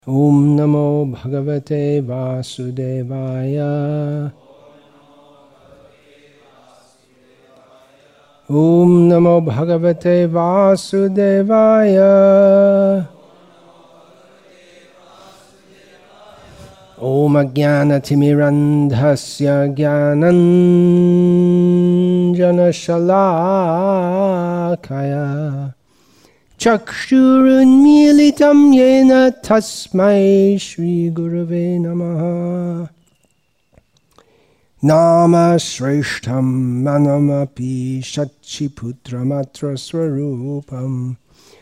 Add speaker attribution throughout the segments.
Speaker 1: Om Namo Bhagavate Vasudevaya. Om Namo Bhagavate Vasudevaya. Om Ajnanatirmirandhasya Jnananjana Shalakaya Chakshurunmilitam Yena Tasmai Shri Gurave Namaha. Nama Shreshtham Manamapi Shachiputramatra Swarupam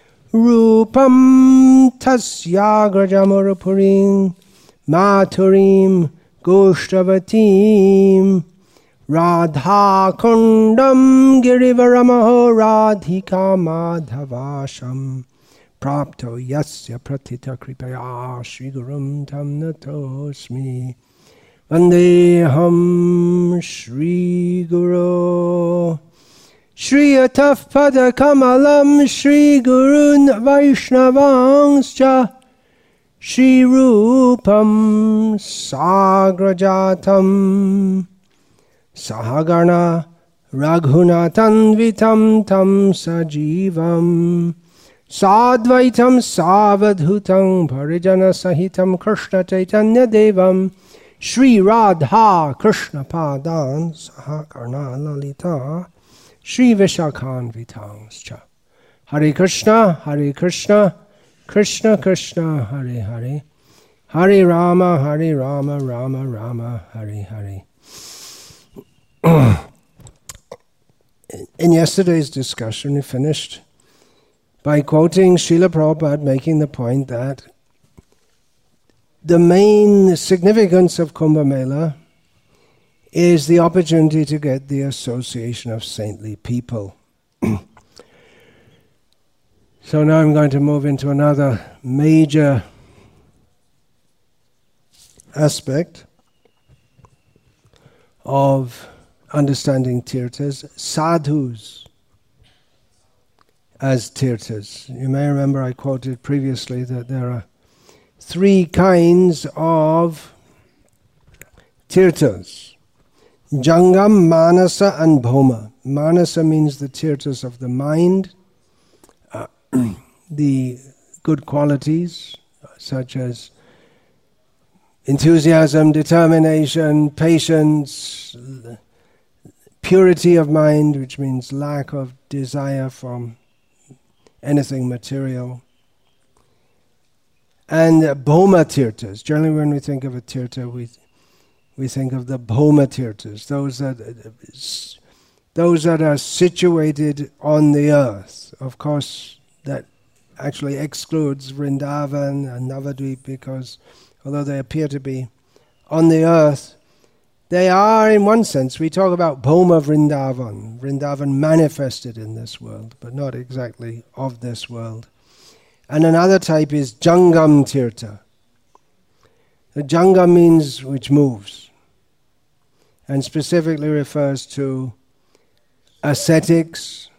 Speaker 1: Rupam Tasyagrajamurupurim Maturim Goshtavatim Radha Kundam Girivaramaho Radhika Madhavasham Prapto Yasya Pratita Kripaya Shri Gurum Tam Natosmi Vandeham Shri Guru Shri Ataf Pada Kamalam Shri Gurun Vaishnavangscha Shri Rupam Sagrajatam Sahagana Raghunatanvitam Tam Sajivam Sadvaitam Savadhutam Parijana Sahitam Krishna Chaitanya Devam Shri Radha Krishna Padan Sahakarna Lalita Shri Vishakhan Vitangscha. Hare Krishna, Krishna Krishna, Hare Hare, Hare Rama, Rama Rama, Hare Hare. In yesterday's discussion, we finished by quoting Srila Prabhupada making the point that the main significance of Kumbh Mela is the opportunity to get the association of saintly people. So now I'm going to move into another major aspect of understanding tirthas, sadhus as tirthas. You may remember I quoted previously that there are three kinds of tirthas: Jangam, Manasa and Bhoma. Manasa means the tirthas of the mind, the good qualities such as enthusiasm, determination, patience, purity of mind, which means lack of desire from anything material, and Bhoma tirthas. Generally when we think of a tirtha, we think of the Bhoma tirthas, those that are situated on the earth. Of course, that actually excludes Vrindavan and Navadvip, because although they appear to be on the earth, they are, in one sense, we talk about Bhoma Vrindavan manifested in this world, but not exactly of this world. And another type is Jangam Tirtha. The Jangam means which moves, and specifically refers to ascetics,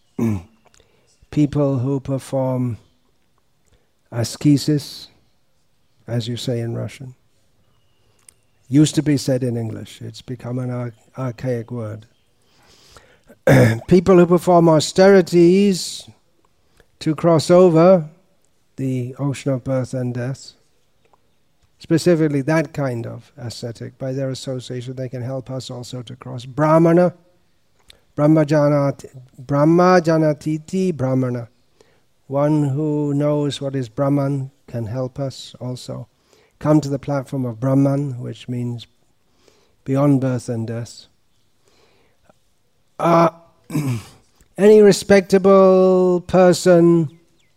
Speaker 1: people who perform ascesis, as you say in Russian. Used to be said in English. It's become an archaic word. People who perform austerities to cross over the ocean of birth and death. Specifically that kind of ascetic. By their association they can help us also to cross. Brahmana, Brahmajanatiti Brahmana. One who knows what is Brahman can help us also come to the platform of Brahman, which means beyond birth and death. Any respectable person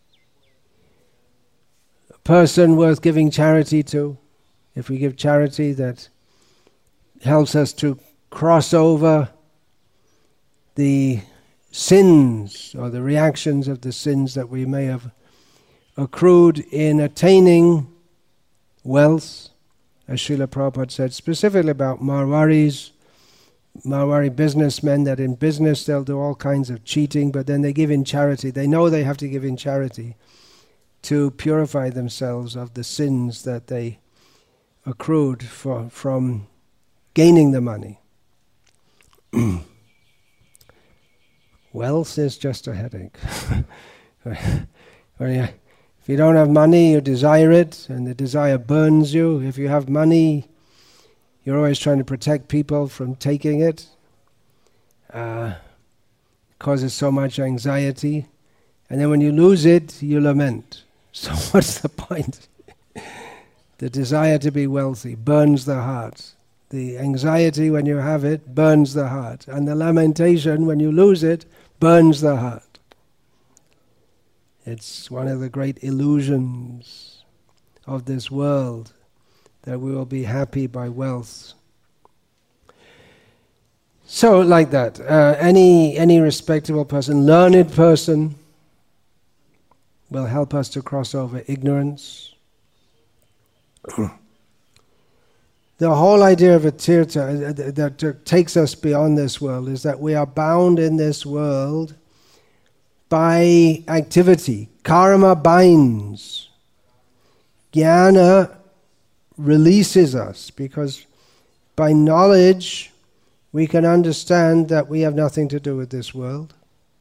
Speaker 1: worth giving charity to, if we give charity that helps us to cross over the sins or the reactions of the sins that we may have accrued in attaining wealth, as Srila Prabhupada said, specifically about Marwari businessmen, that in business they'll do all kinds of cheating, but then they give in charity. They know they have to give in charity. to purify themselves of the sins that they accrued from gaining the money. Wealth is just a headache. If you don't have money, you desire it, and the desire burns you. If you have money, you're always trying to protect people from taking it. Causes so much anxiety. And then when you lose it, you lament. So what's the point? The desire to be wealthy burns the heart. The anxiety when you have it burns the heart. And the lamentation when you lose it burns the heart. It's one of the great illusions of this world, that we will be happy by wealth. So, like that, any respectable person, learned person, will help us to cross over ignorance. The whole idea of a tirtha that takes us beyond this world is that we are bound in this world by activity. Karma binds. Jnana releases us, because by knowledge we can understand that we have nothing to do with this world.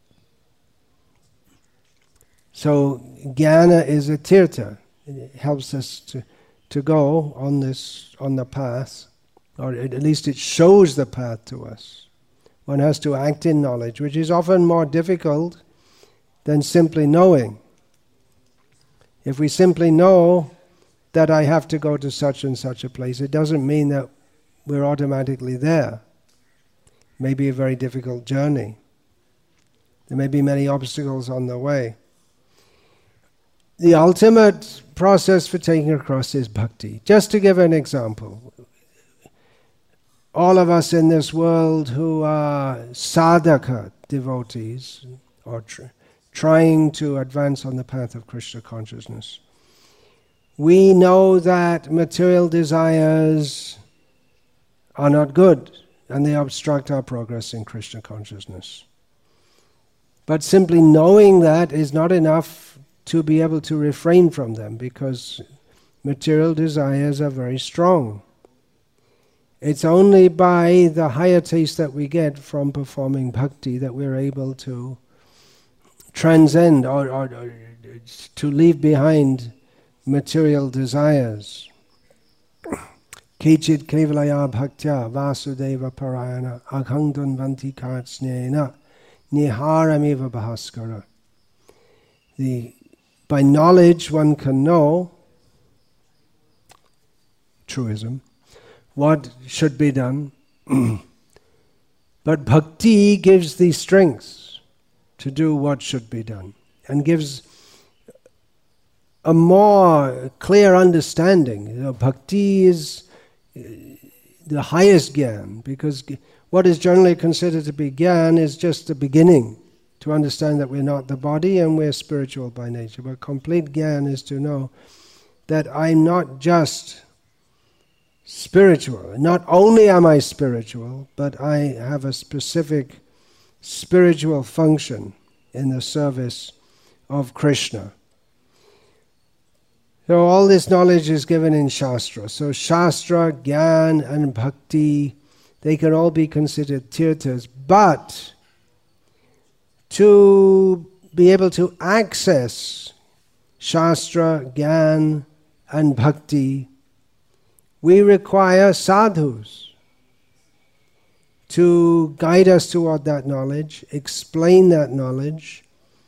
Speaker 1: So jnana is a tirtha. It helps us to go on the path, or at least it shows the path to us. One has to act in knowledge, which is often more difficult than simply knowing. If we simply know that I have to go to such and such a place, it doesn't mean that we're automatically there. It may be a very difficult journey. There may be many obstacles on the way. The ultimate process for taking across is bhakti. Just to give an example, all of us in this world who are sadhaka devotees, or trying to advance on the path of Krishna consciousness, we know that material desires are not good and they obstruct our progress in Krishna consciousness. But simply knowing that is not enough to be able to refrain from them, because material desires are very strong. It's only by the higher taste that we get from performing bhakti that we're able to transcend or to leave behind material desires. Kechit kevalaya bhaktya vasudeva parayana aghangdun vanti kartsnena niharamiva bhaskara. By knowledge one can know, truism, what should be done, but bhakti gives the strength to do what should be done, and gives a more clear understanding. Bhakti is the highest gyan, because what is generally considered to be gyan is just the beginning, to understand that we're not the body and we're spiritual by nature. But complete gyan is to know that I'm not just spiritual. Not only am I spiritual, but I have a specific spiritual function in the service of Krishna. So all this knowledge is given in Shastra. So Shastra, Gyan and Bhakti, they can all be considered tirthas. But to be able to access Shastra, Gyan and Bhakti, we require sadhus to guide us toward that knowledge, explain that knowledge,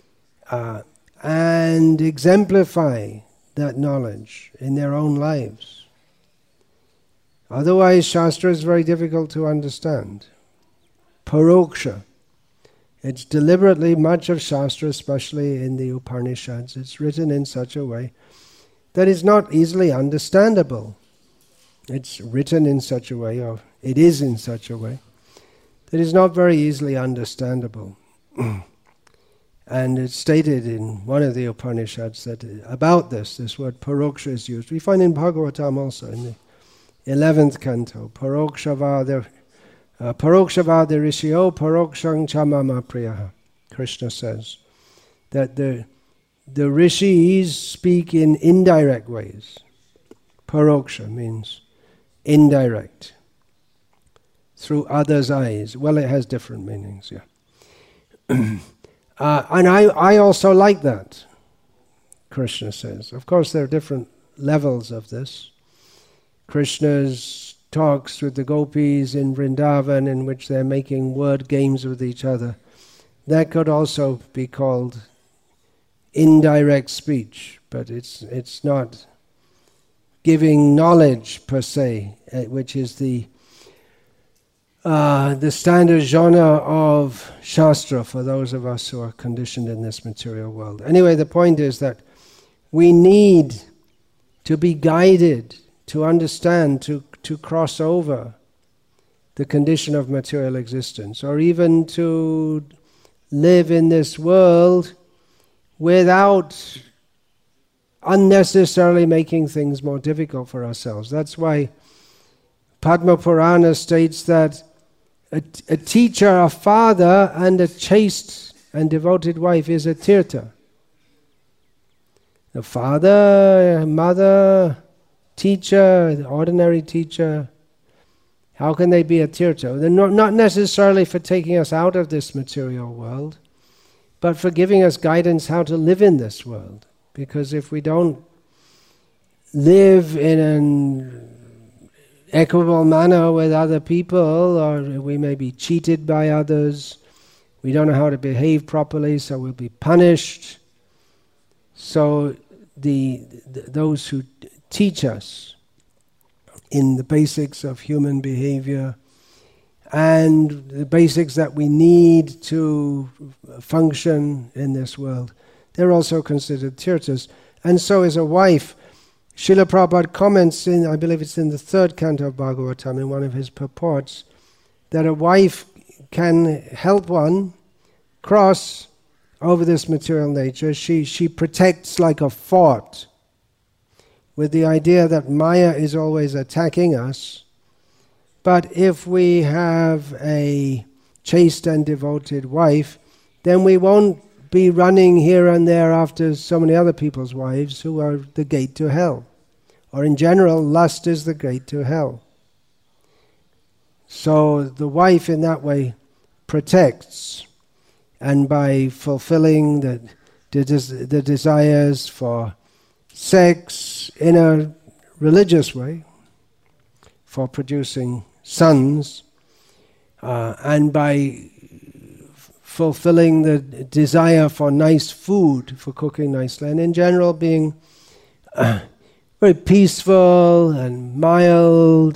Speaker 1: and exemplify that knowledge in their own lives. Otherwise, Shastra is very difficult to understand. Paroksha. It's deliberately, much of Shastra, especially in the Upanishads, it's written in such a way that it's not easily understandable. It's written in such a way, or it is in such a way, that is not very easily understandable. And it's stated in one of the Upanishads that about this word paroksha is used. We find in Bhagavatam also, in the 11th canto, parokshava rishio parokshang chamama priyaha. Krishna says that the the rishis speak in indirect ways. Paroksha means indirect, through others' eyes. Well, it has different meanings, yeah. And I also like that, Krishna says. Of course, there are different levels of this. Krishna's talks with the gopis in Vrindavan, in which they're making word games with each other, that could also be called indirect speech, but it's not giving knowledge per se, which is the standard genre of Shastra for those of us who are conditioned in this material world. Anyway, the point is that we need to be guided to understand, to cross over the condition of material existence, or even to live in this world without unnecessarily making things more difficult for ourselves. That's why Padma Purana states that a teacher, a father, and a chaste and devoted wife is a tirtha. The father, mother, teacher, the ordinary teacher, how can they be a tirtha? They're not necessarily for taking us out of this material world, but for giving us guidance how to live in this world. Because if we don't live in an equable manner with other people, or we may be cheated by others, we don't know how to behave properly, so we'll be punished. So those who teach us in the basics of human behavior and the basics that we need to function in this world, they're also considered tirthas. And so is a wife. Srila Prabhupada comments in, I believe it's in the 3rd canto of Bhagavatam, in one of his purports, that a wife can help one cross over this material nature. She protects like a fort, with the idea that Maya is always attacking us. But if we have a chaste and devoted wife, then we won't be running here and there after so many other people's wives who are the gate to hell. Or in general, lust is the gate to hell. So the wife in that way protects, and by fulfilling the desires for sex in a religious way, for producing sons, and by fulfilling the desire for nice food, for cooking nicely, and in general being very peaceful and mild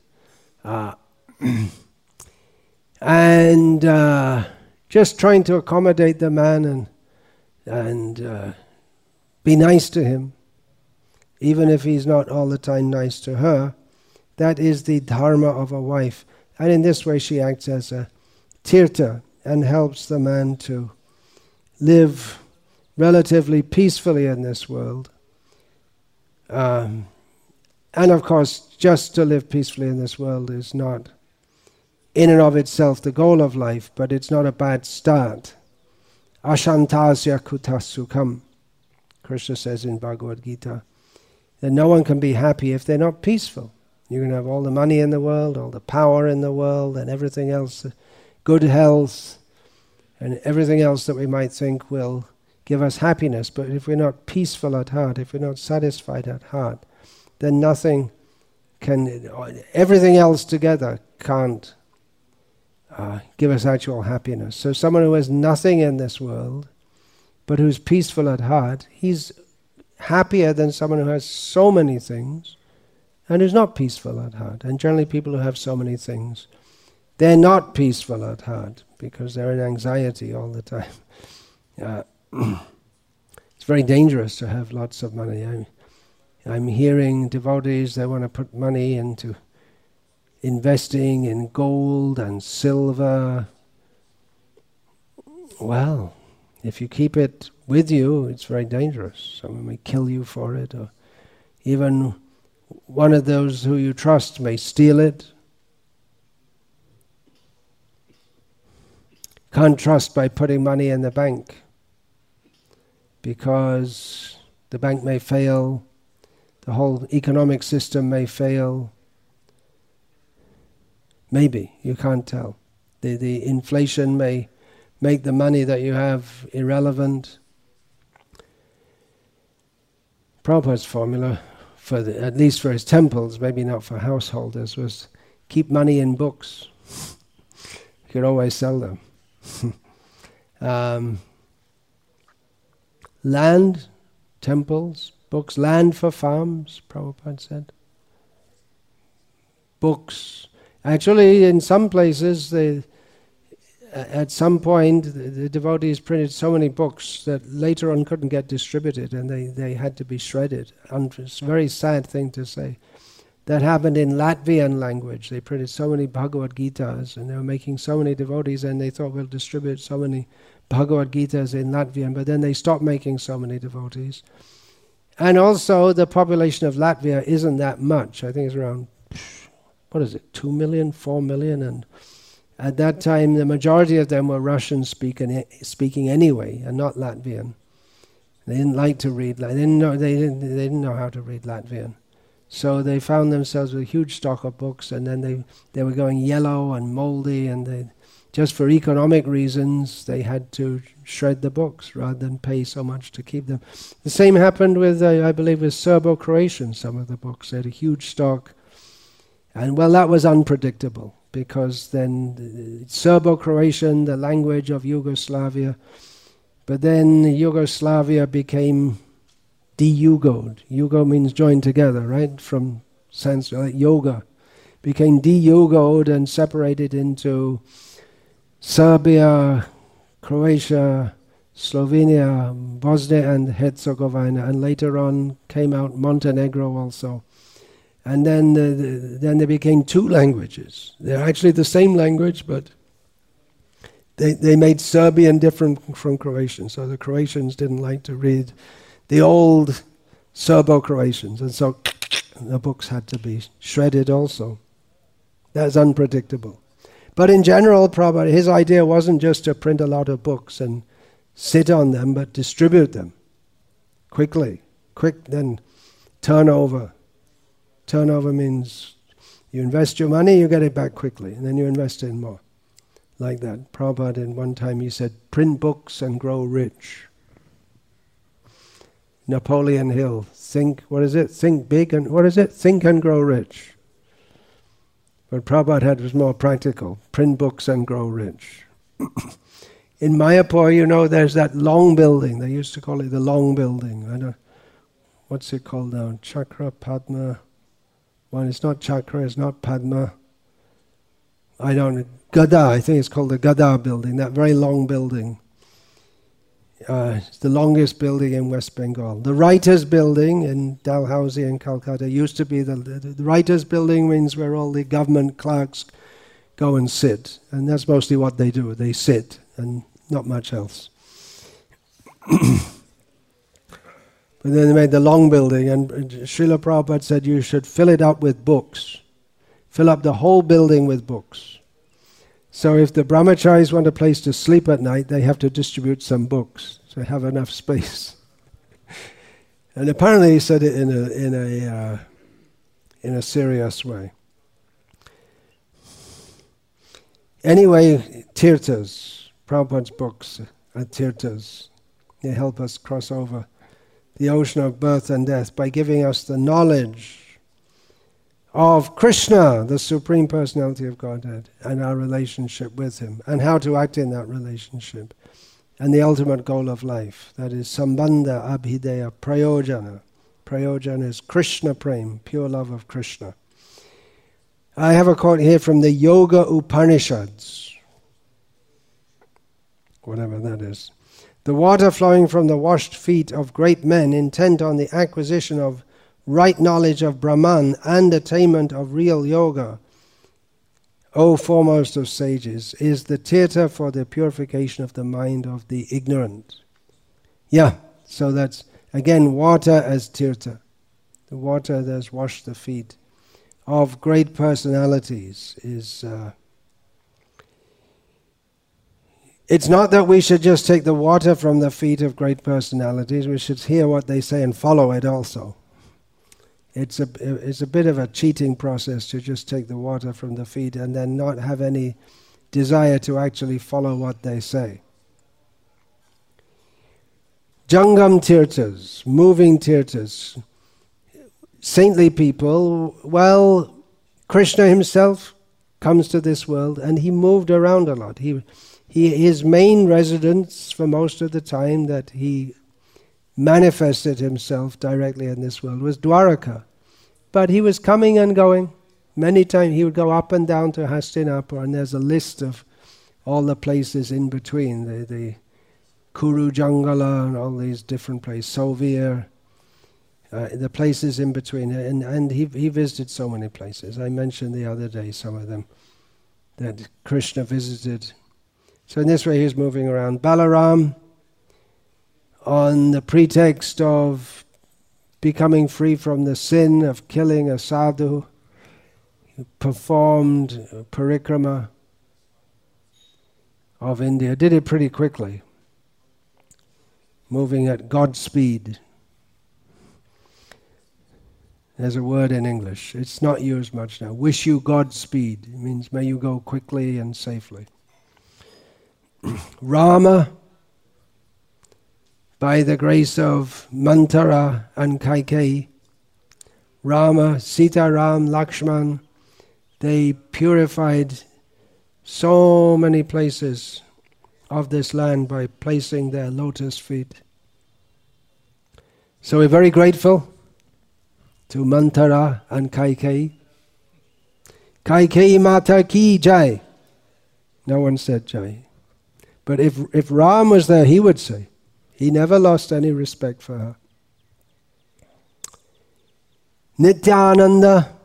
Speaker 1: and just trying to accommodate the man and be nice to him, even if he's not all the time nice to her. That is the dharma of a wife. And in this way she acts as a tirtha and helps the man to live relatively peacefully in this world. And of course, just to live peacefully in this world is not in and of itself the goal of life, but it's not a bad start. Ashantasya kutas sukham, Krishna says in Bhagavad Gita, that no one can be happy if they're not peaceful. You can have all the money in the world, all the power in the world, and everything else, good health, and everything else that we might think will give us happiness. But if we're not peaceful at heart, if we're not satisfied at heart, then nothing can, everything else together can't give us actual happiness. So someone who has nothing in this world, but who's peaceful at heart, he's happier than someone who has so many things and who's not peaceful at heart. And generally people who have so many things, they're not peaceful at heart because they're in anxiety all the time. It's very dangerous to have lots of money. I'm hearing devotees, they want to put money into investing in gold and silver. Well, if you keep it with you, it's very dangerous. Someone may kill you for it, or even one of those who you trust may steal it. Can't trust by putting money in the bank. because the bank may fail, the whole economic system may fail. Maybe, you can't tell. The inflation may make the money that you have irrelevant. Prabhupada's formula, at least for his temples, maybe not for householders, was keep money in books. You could always sell them. Land, temples, books, land for farms, Prabhupada said. Books. Actually, in some places, at some point, the devotees printed so many books that later on couldn't get distributed, and they had to be shredded. And it's a very sad thing to say. That happened in Latvian language. They printed so many Bhagavad Gitas, and they were making so many devotees, and they thought, we'll distribute so many Bhagavad Gitas in Latvian, but then they stopped making so many devotees. And also, the population of Latvia isn't that much. I think it's around, 2 million, 4 million, and at that time, the majority of them were Russian speaking anyway, and not Latvian. They didn't like to read. They didn't know how to read Latvian. So they found themselves with a huge stock of books, and then they were going yellow and moldy, and just for economic reasons, they had to shred the books rather than pay so much to keep them. The same happened with, I believe, with Serbo-Croatian. Some of the books, they had a huge stock, and well, that was unpredictable. Because then Serbo-Croatian, the language of Yugoslavia, but then Yugoslavia became de-Yugoed. Yugo means joined together, right? From Sanskrit, like yoga. Became de-Yugoed and separated into Serbia, Croatia, Slovenia, Bosnia and Herzegovina, and later on came out Montenegro also. And then they became two languages. They're actually the same language, but they made Serbian different from Croatian. So the Croatians didn't like to read the old Serbo-Croatians, and so the books had to be shredded also. That's unpredictable. But in general, Prabhupada, his idea wasn't just to print a lot of books and sit on them, but distribute them quickly. Then turnover. Turnover means you invest your money, you get it back quickly, and then you invest in more. Like that. Prabhupada, in one time, he said, print books and grow rich. Napoleon Hill, think big and, think and grow rich. But Prabhupada was more practical, print books and grow rich. In Mayapur, there's that long building, they used to call it the long building. What's it called now? Chakra, Padma. Well, it's not Chakra, it's not Padma. I don't know. Gada, I think it's called the Gada building, that very long building. It's the longest building in West Bengal. The Writers' Building in Dalhousie in Calcutta used to be the Writers' Building means where all the government clerks go and sit. And that's mostly what they do. They sit and not much else. But then they made the long building, and Srila Prabhupada said you should fill it up with books. Fill up the whole building with books. So if the brahmacharis want a place to sleep at night, they have to distribute some books to have enough space. And apparently he said it in a serious way. Anyway, tirthas, Prabhupada's books are tirthas. They help us cross over the ocean of birth and death by giving us the knowledge of Krishna, the Supreme Personality of Godhead, and our relationship with Him, and how to act in that relationship, and the ultimate goal of life, that is Sambandha Abhideya Prayojana. Prayojana is Krishna Prem, pure love of Krishna. I have a quote here from the Yoga Upanishads, whatever that is. The water flowing from the washed feet of great men intent on the acquisition of right knowledge of Brahman and attainment of real yoga, O foremost of sages, is the tirtha for the purification of the mind of the ignorant. Yeah, so that's, again, water as tirtha. The water that has washed the feet of great personalities is It's not that we should just take the water from the feet of great personalities. We should hear what they say and follow it also. It's a bit of a cheating process to just take the water from the feet and then not have any desire to actually follow what they say. Jangam Tirthas, moving Tirthas, saintly people. Well, Krishna himself comes to this world and he moved around a lot. His main residence for most of the time that he manifested himself directly in this world was Dwaraka. But he was coming and going. Many times he would go up and down to Hastinapur, and there's a list of all the places in between, the Kuru Jangala and all these different places, Sovir, the places in between. And he visited so many places. I mentioned the other day some of them that Krishna visited. So in this way he was moving around. Balaram, on the pretext of becoming free from the sin of killing a sadhu, he performed a parikrama of India. Did it pretty quickly, moving at God's speed. There's a word in English. It's not used much now. Wish you Godspeed. It means may you go quickly and safely. Rama, by the grace of Manthara and Kaikeyi, Rama, Sita, Ram, Lakshman, they purified so many places of this land by placing their lotus feet. So we're very grateful to Manthara and Kaikeyi. Kaikeyi Mata Ki Jai. No one said Jai. But if Ram was there, he would say. He never lost any respect for her. Nityananda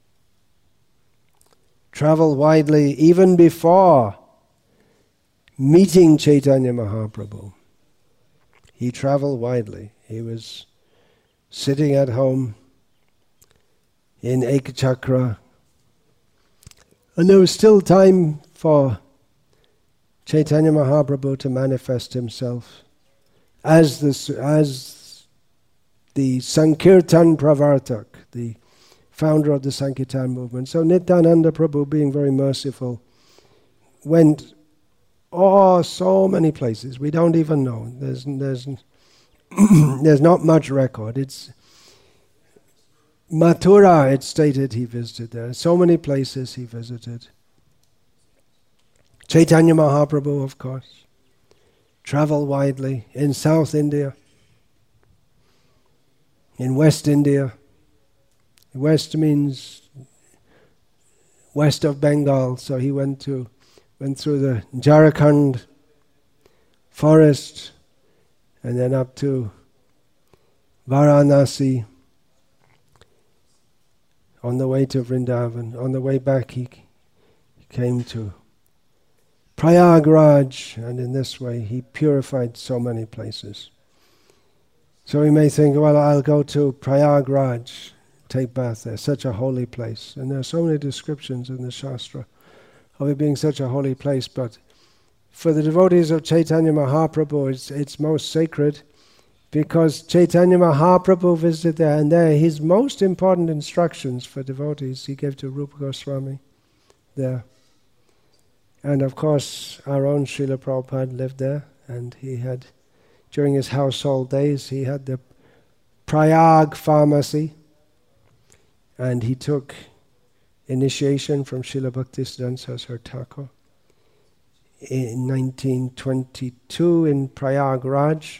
Speaker 1: traveled widely even before meeting Chaitanya Mahaprabhu. He traveled widely. He was sitting at home in Ekachakra, and there was still time for Chaitanya Mahaprabhu to manifest himself as the Sankirtan Pravartak, the founder of the Sankirtan movement. So Nityananda Prabhu, being very merciful, went so many places. We don't even know. There's not much record. It's Mathura, it's stated he visited there. So many places he visited. Chaitanya Mahaprabhu, of course, traveled widely in South India, in West India. West means west of Bengal, so he went through the Jharkhand forest and then up to Varanasi. On the way to Vrindavan, on the way back he came to Prayagraj, and in this way he purified so many places. So we may think, well, I'll go to Prayagraj, take bath there, such a holy place. And there are so many descriptions in the Shastra of it being such a holy place, but for the devotees of Chaitanya Mahaprabhu, it's most sacred because Chaitanya Mahaprabhu visited there, and there his most important instructions for devotees he gave to Rupa Goswami there. And of course, our own Srila Prabhupada lived there, and he had, during his household days, he had the Prayag pharmacy, and he took initiation from Srila Bhaktisiddhanta Saraswati Thakur in 1922 in Prayagraj.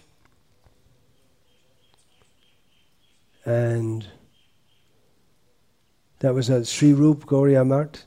Speaker 1: And that was at Sri Rup Gauriya Math.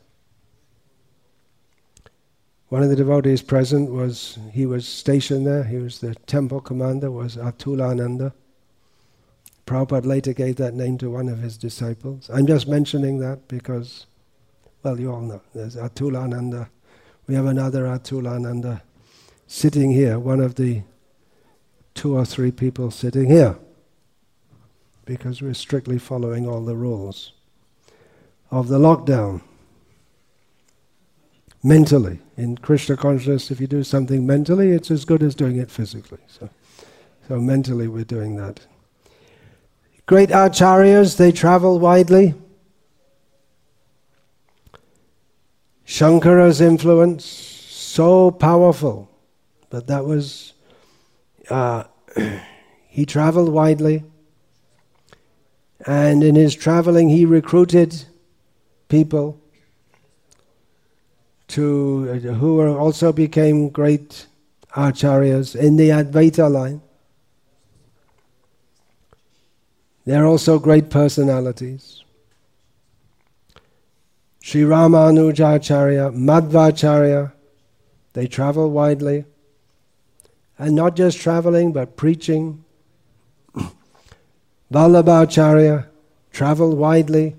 Speaker 1: One of the devotees present he was stationed there. He was the temple commander, was Atulananda. Prabhupada later gave that name to one of his disciples. I'm just mentioning that because, well, you all know. There's Atulananda. We have another Atulananda sitting here, one of the 2 or 3 people sitting here, because we're strictly following all the rules of the lockdown. mentally. In Krishna consciousness, if you do something mentally, it's as good as doing it physically. So mentally we're doing that. Great acharyas, they travel widely. Shankara's influence, so powerful, but that was, he traveled widely, and in his traveling he recruited people who also became great acharyas in the Advaita line. They're also great personalities. Sri Ramanujacharya, Madhvacharya, they travel widely. And not just traveling, but preaching. Vallabhacharya traveled widely.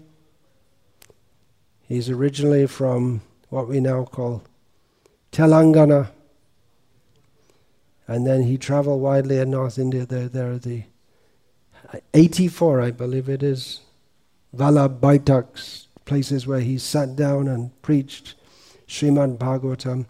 Speaker 1: He's originally from what we now call Telangana. And then he traveled widely in North India. There are the 84, I believe it is, Vallabhaitaks, places where he sat down and preached Srimad Bhagavatam.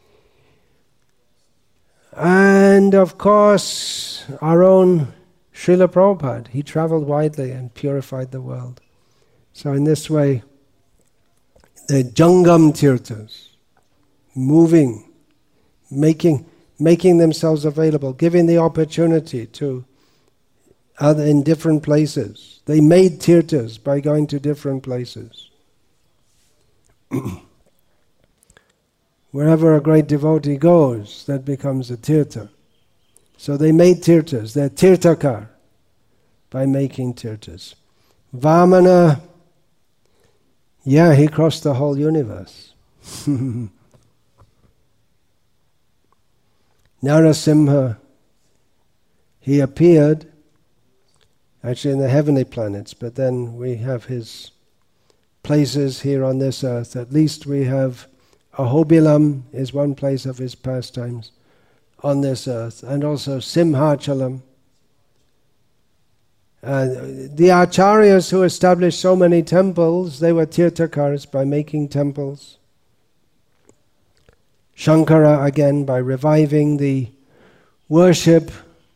Speaker 1: And of course, our own Srila Prabhupada, he traveled widely and purified the world. So in this way, the Jangam Tirthas, moving, making themselves available, giving the opportunity to other in different places. They made tirthas by going to different places. Wherever a great devotee goes, that becomes a tirtha. So they made tirthas. They're tirthakar by making tirthas. Vamana, yeah, he crossed the whole universe. Narasimha, he appeared actually in the heavenly planets, but then we have his places here on this earth. At least we have Ahobilam is one place of his pastimes on this earth, and also Simhachalam. The acharyas who established so many temples, they were tirthakars by making temples. Shankara again by reviving the worship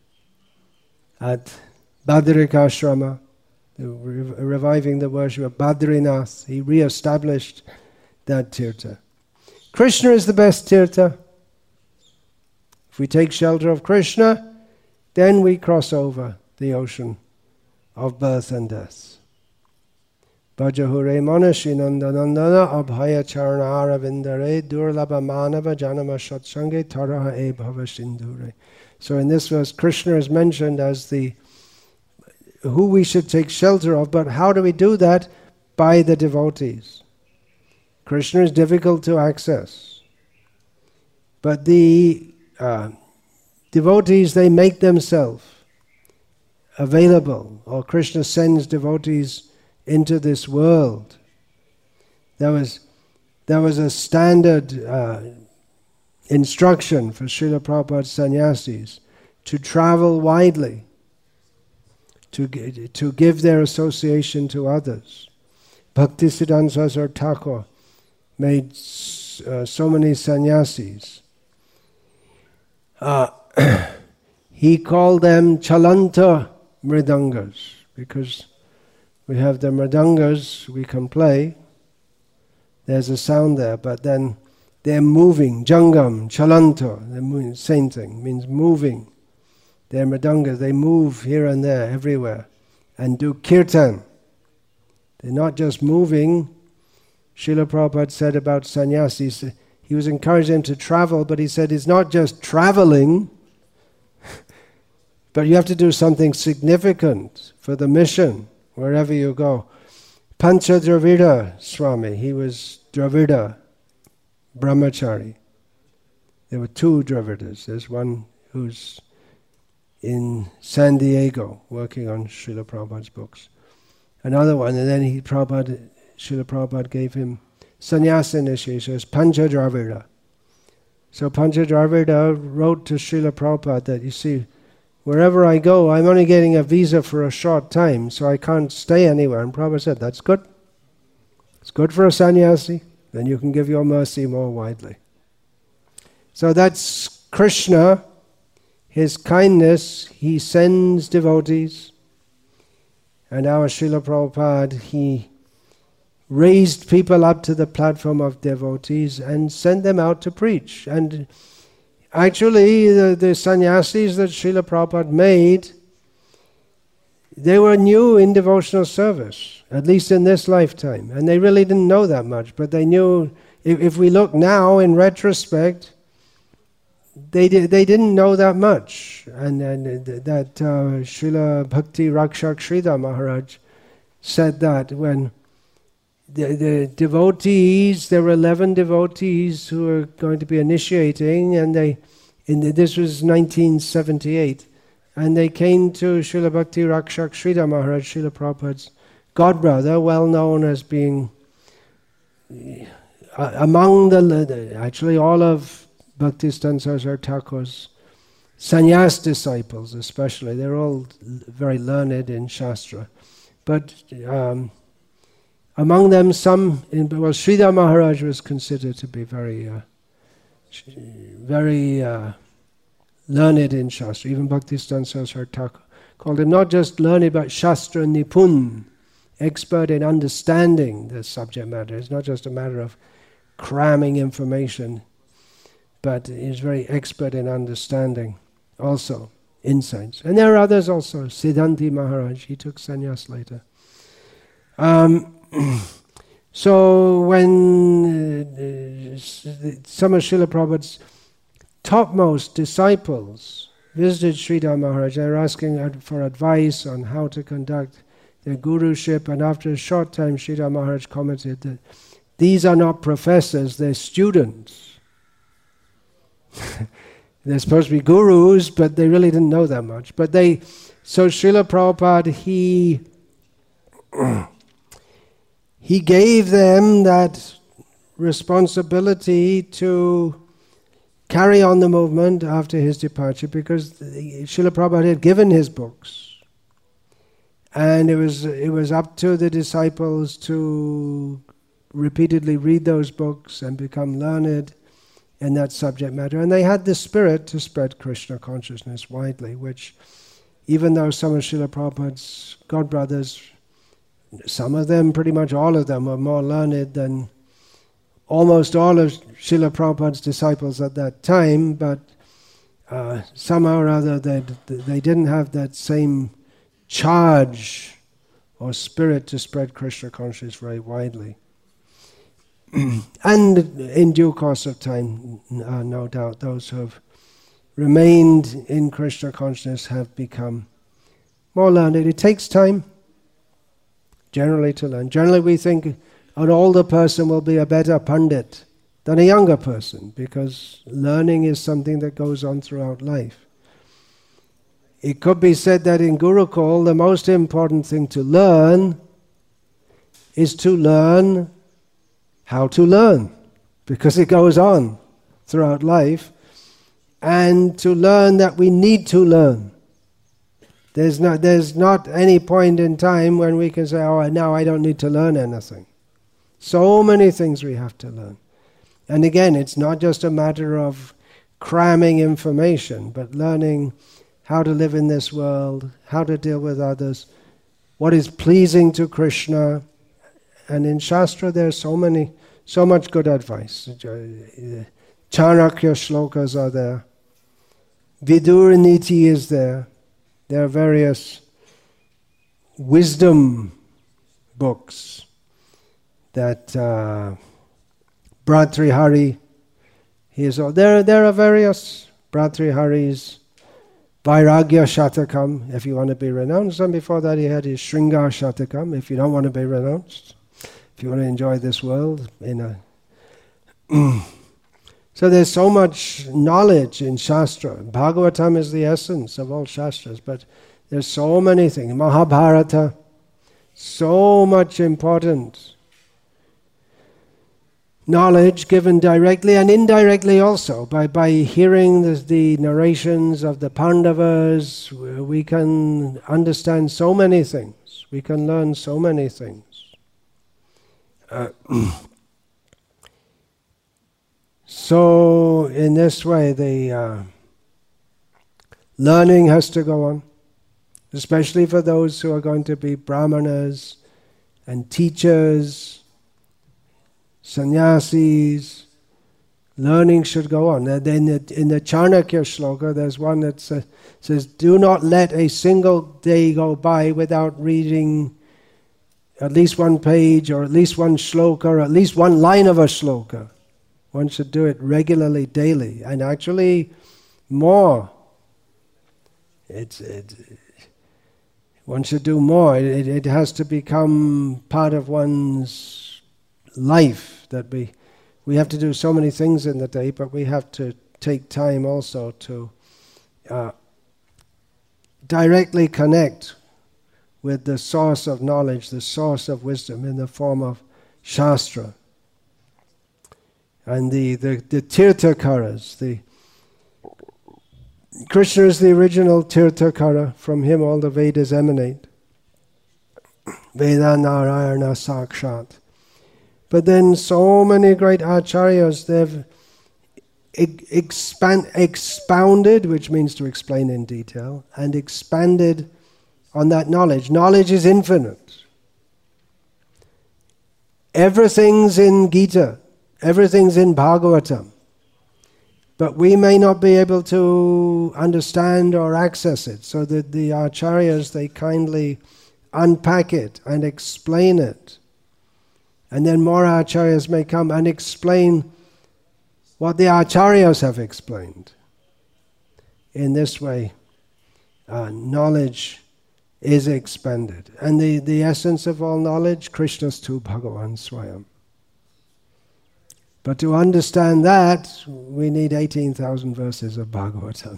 Speaker 1: at Badrikashrama, reviving the worship of Badrinath. He re-established that tirtha. Krishna is the best tirtha. If we take shelter of Krishna, then we cross over the ocean of birth and death. Bhajahure manashi nandanandana abhaya charana aravindare durlabha manava janama shatsange taraha e bhava sindhure. So in this verse, Krishna is mentioned as the who we should take shelter of, but how do we do that? By the devotees. Krishna is difficult to access, but the devotees, they make themselves available, or Krishna sends devotees into this world. There was a standard instruction for Srila Prabhupada's sannyasis to travel widely, to give their association to others. Bhaktisiddhanta Saraswati Thakur made so many sannyasis. He called them Chalanta Mridangas, because we have the mridangas we can play, there's a sound there, but then they're moving, Jangam, Chalanta, the same thing, means moving. They're mridangas, they move here and there, everywhere, and do kirtan. They're not just moving. Srila Prabhupada said about sannyasis, he was encouraging them to travel, but he said it's not just traveling, but you have to do something significant for the mission, wherever you go. Pancha Dravida Swami, he was Dravida, Brahmachari. There were two Dravidas. There's one who's in San Diego working on Srila Prabhupada's books. Another one, and then Srila Prabhupada gave him sannyasa initiation as Pancha Dravida. So Pancha Dravida wrote to Srila Prabhupada that, you see, wherever I go, I'm only getting a visa for a short time, so I can't stay anywhere. And Prabhupada said, that's good. It's good for a sannyasi. then you can give your mercy more widely. So that's Krishna, his kindness. He sends devotees. And our Srila Prabhupada, he raised people up to the platform of devotees and sent them out to preach. And actually, the sannyasis that Srila Prabhupada made, they were new in devotional service, at least in this lifetime. And they really didn't know that much, but they knew, if we look now in retrospect, they didn't know that much. And that Srila Bhakti Rakshak Sridhar Maharaj said that when the devotees, there were 11 devotees who were going to be initiating, and this was 1978, and they came to Srila Bhakti Rakshak Sridhar Maharaj, Srila Prabhupada's godbrother, well known as being among actually all of Bhaktisiddhanta Saraswati Thakur's sannyas disciples especially. They're all very learned in Shastra. But among them Sridhar Maharaj was considered to be very learned in Shastra. Even Bhaktisiddhanta Saraswati Thakur called him not just learned but Shastra Nipun, expert in understanding the subject matter. It's not just a matter of cramming information, but he's very expert in understanding also insights. And there are others also. Siddhanti Maharaj, he took sannyas later. So when some of Srila Prabhupada's topmost disciples visited Sridhar Maharaj, they were asking for advice on how to conduct their guruship, and after a short time Sridhar Maharaj commented that these are not professors, they're students. They're supposed to be gurus, but they really didn't know that much. So Srila Prabhupada, he gave them that responsibility to carry on the movement after his departure, because Srila Prabhupada had given his books. And it was up to the disciples to repeatedly read those books and become learned in that subject matter. And they had the spirit to spread Krishna consciousness widely, which even though some of Srila Prabhupada's godbrothers, some of them, pretty much all of them, were more learned than almost all of Srila Prabhupada's disciples at that time, but somehow or other they didn't have that same charge or spirit to spread Krishna consciousness very widely. And in due course of time, no doubt, those who have remained in Krishna consciousness have become more learned. It takes time, generally, to learn. Generally, we think an older person will be a better pandit than a younger person, because learning is something that goes on throughout life. It could be said that in Gurukul, the most important thing to learn is to learn how to learn, because it goes on throughout life, and to learn that we need to learn. There's not any point in time when we can say, oh, now I don't need to learn anything. So many things we have to learn. And again, it's not just a matter of cramming information, but learning how to live in this world, how to deal with others, what is pleasing to Krishna. And in Shastra there's so much good advice. Chanakya shlokas are there. Vidur Niti is there. There are various wisdom books that Bhartrihari, there are various Bhartrihari's Vairagya Shatakam, if you want to be renounced, and before that he had his Shringar Shatakam, if you don't want to be renounced, if you want to enjoy this world. So there's so much knowledge in Shastra. Bhagavatam is the essence of all Shastras, but there's so many things. Mahabharata, so much important knowledge given directly and indirectly also. By hearing the narrations of the Pandavas, we can understand so many things. We can learn so many things. So in this way, the learning has to go on, especially for those who are going to be brahmanas and teachers, sannyasis. Learning should go on. In the Chanakya shloka, there's one that says, do not let a single day go by without reading at least one page, or at least one shloka, or at least one line of a shloka. One should do it regularly, daily, and actually more. One should do more. It has to become part of one's life, that we have to do so many things in the day, but we have to take time also to directly connect with the source of knowledge, the source of wisdom in the form of Shastra. And the Tirthakaras, Krishna is the original Tirthakara, from him all the Vedas emanate. Veda Narayana Sakshat. But then so many great acharyas, they've expounded, which means to explain in detail, and expanded on that knowledge. Knowledge is infinite. Everything's in Gita, everything's in Bhagavatam. But we may not be able to understand or access it. So that the acharyas, they kindly unpack it and explain it. And then more acharyas may come and explain what the acharyas have explained. In this way, knowledge is expanded. And the essence of all knowledge, Krishna's tu Bhagavan Swayam. But to understand that, we need 18,000 verses of Bhagavatam.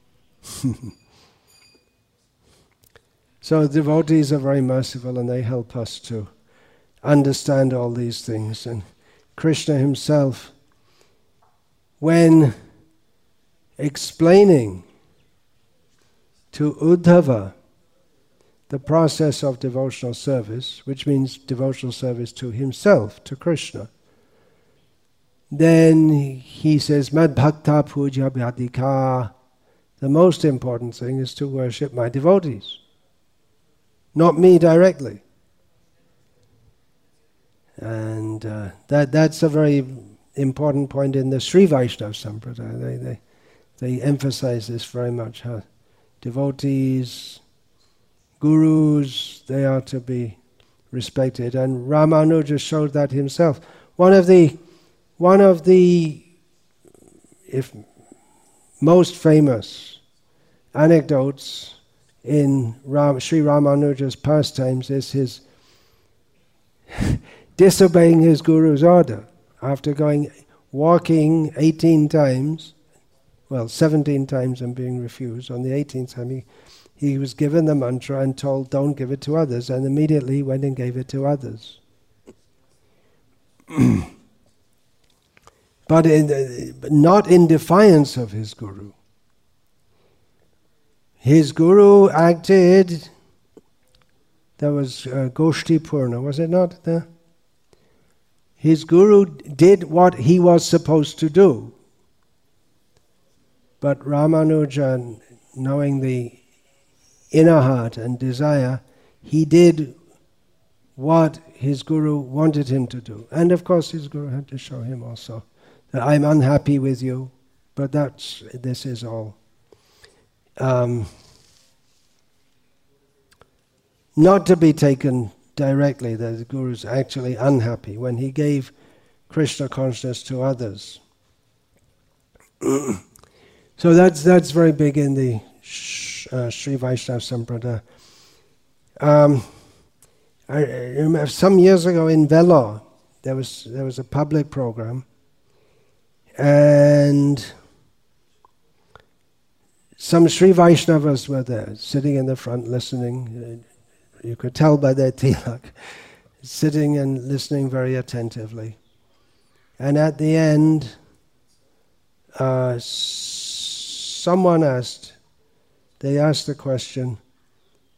Speaker 1: So devotees are very merciful, and they help us to understand all these things. And Krishna himself, when explaining to Uddhava the process of devotional service, which means devotional service to himself, to Krishna, then he says, Mad Bhakta Puja Vyadika. The most important thing is to worship my devotees, not me directly. And that's a very important point in the Sri Vaishnava Sampradaya. They emphasize this very much, how devotees, gurus, they are to be respected. And Ramanuja showed that himself. One of the most famous anecdotes in Sri Ramanuja's pastimes is his disobeying his guru's order. After walking 18 times, 17 times and being refused, on the 18th time he was given the mantra and told, don't give it to others, and immediately he went and gave it to others. But not in defiance of his guru. His guru acted, there was Goshti Purna, was it not there? His guru did what he was supposed to do. But Ramanuja, knowing the inner heart and desire, he did what his guru wanted him to do. And of course his guru had to show him also that I'm unhappy with you, but this is all. Not to be taken directly that the guru is actually unhappy when he gave Krishna consciousness to others. So that's very big in the Sri Vaishnava Sampradaya. I remember some years ago in Vellore, there was a public program, and some Sri Vaishnavas were there, sitting in the front listening. You could tell by their tilak, sitting and listening very attentively. And at the end, someone asked the question,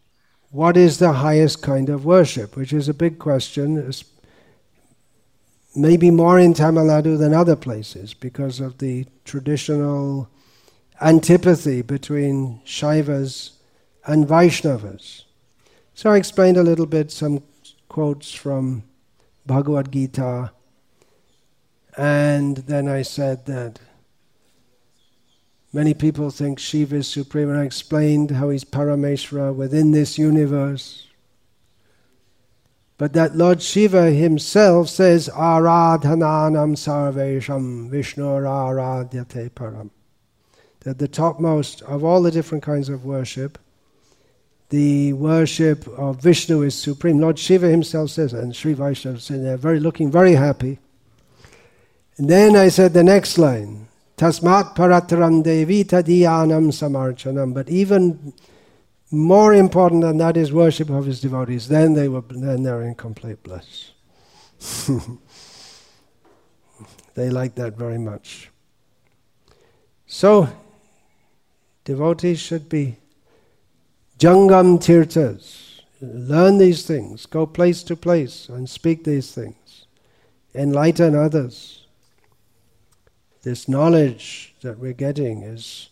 Speaker 1: what is the highest kind of worship? Which is a big question. maybe more in Tamil Nadu than other places because of the traditional antipathy between Shaivas and Vaishnavas. So I explained a little bit, some quotes from Bhagavad Gita, and then I said that many people think Shiva is supreme, and I explained how he's Parameshvara within this universe. But that Lord Shiva himself says, Aradhananam sarvesham Vishnur aradyate param. That the topmost of all the different kinds of worship, the worship of Vishnu is supreme. Lord Shiva himself says, and Sri Vaishnava said they're looking very happy. And then I said the next line, Tasmat parataram devi tadiyanam samarchanam. But even more important than that is worship of his devotees. Then they're in complete bliss. They like that very much. So, devotees should be Jangam Tirthas. Learn these things, go place to place and speak these things. Enlighten others. This knowledge that we're getting is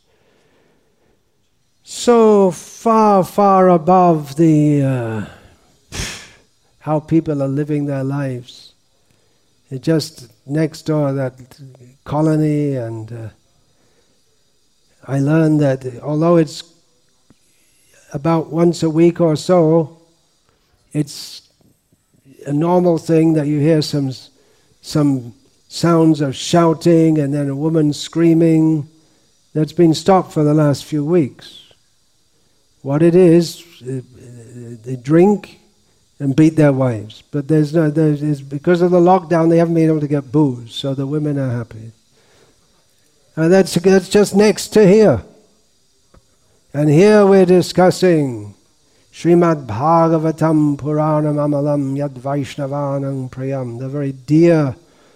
Speaker 1: so far, far above the how people are living their lives. It's just next door, that colony, and I learned that although it's about once a week or so, it's a normal thing that you hear some sounds of shouting and then a woman screaming. That's been stopped for the last few weeks. What it is, they drink and beat their wives. But because of the lockdown, they haven't been able to get booze, so the women are happy. And that's just next to here. And here we're discussing Srimad Bhagavatam Puranam Amalam Yad Vaishnavanam Prayam, the very dear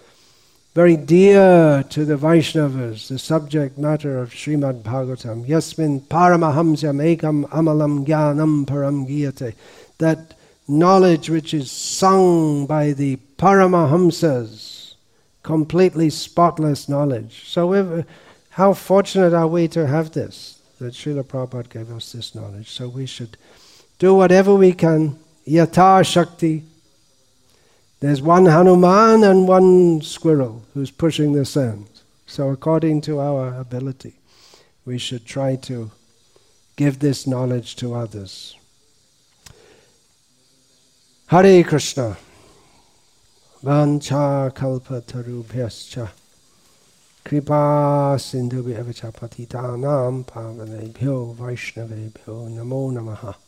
Speaker 1: to the Vaishnavas, the subject matter of Srimad Bhagavatam. Yasmin Paramahamsam Ekam Amalam Jnanam Param Giyate. That knowledge which is sung by the Paramahamsas, completely spotless knowledge. So how fortunate are we to have this, that Srila Prabhupada gave us this knowledge. So we should do whatever we can, yata shakti. There's one Hanuman and one squirrel who's pushing the sand. So according to our ability, we should try to give this knowledge to others. Hare Krishna. Vancha kalpa tarubhyascha kripa sindhubhya evacha patitanam pavanebhyo vaishnavebhyo namo namaha.